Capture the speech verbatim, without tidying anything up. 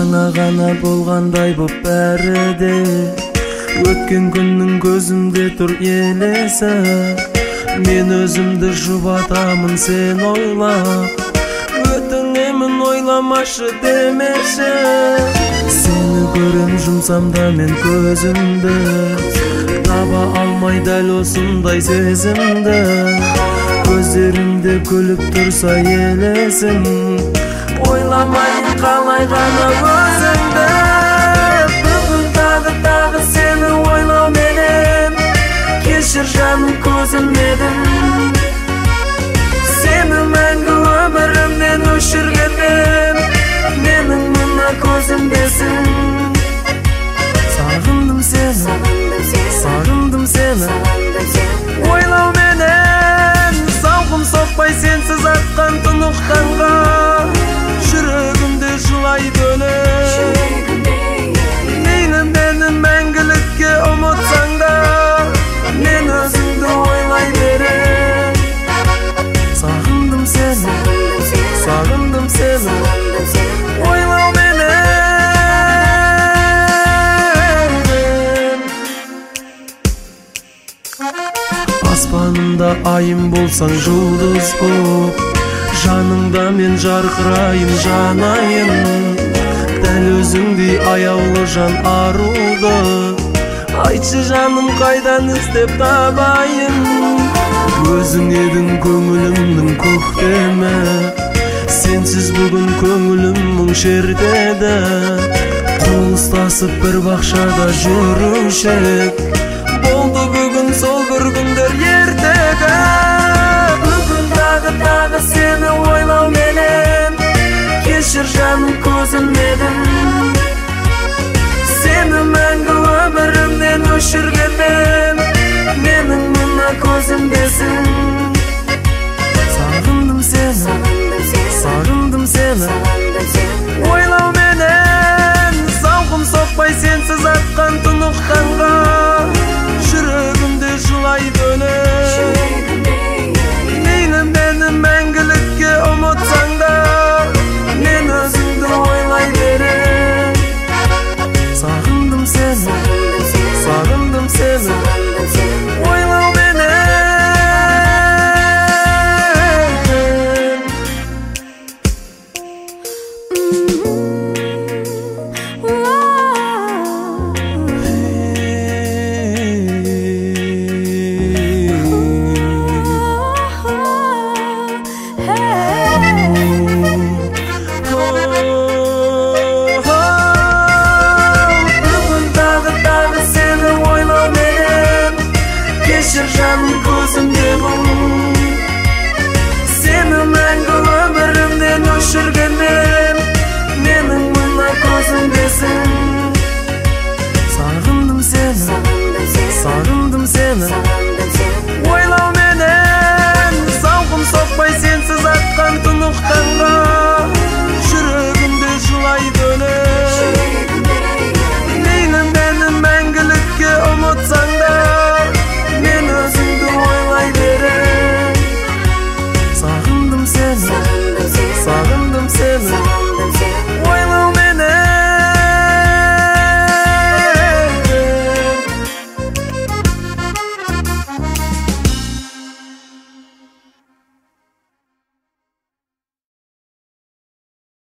жаңа гана болгандай боп бәріде. Өткен күннің көзімде тұр елесі. Мен өзімді жұбатамын сен ойлап. Өтінемін ойламашы демеші. Сені көрем жұмсамда мен көзімді. Таба алмай дәл осындай сезімді. Көздерімде күліп тұрса елесің. Ойламайын қалай ғана өзіңді. Бүгін тағы тағы сені ойлау менен. Кешір жаным көзілмедім. Сені мәңгі өмірімнен өшіргенмін. Менің мына көзімдесің. Сағындым сені, сағындым сені. Ойлау менен сауқым соқпай сенсіз атқан тұнық таңға. Жүрегімде жылайды өлең. Мейлі мені мәңгілікке ұмытсаң да, мен өзіңді ойлай берем. Сағындым сені, сағындым сені. Ойлау менен. Аспанымда айым болсаң жұлдыз боп, жаныңда мен жарқырайын жанайын. Дәл өзіңдей аяулы жан аруды. Айтшы жаным қайдан іздеп табайын. Өзің едің көңілімнің көктемі. Сенсіз бүгін көңілім мұң шертеді. Қол ұстасып бір бақшада жүрушек. Болды бүгін сол бір күндер ертегі. Бүгін тағы тағы сені ойлау менен. Кешір жаным көзілмедім. Сені мәңгі өмірімнен өшіргенмін. Менің мына көзімдесің.